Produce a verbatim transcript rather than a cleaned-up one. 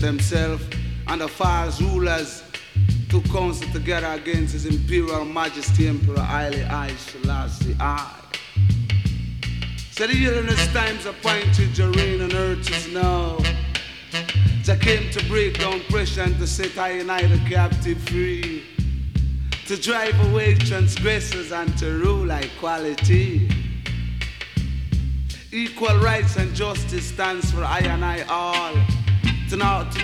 themselves and the false rulers to counsel together against His Imperial Majesty Emperor Haile I Selassie I. So the illness times appointed your reign on earth is now. Jah came to break down pressure and to set I and I the captive free, to drive away transgressors and to rule equality. Equal rights and justice stands for I and I all. To now, to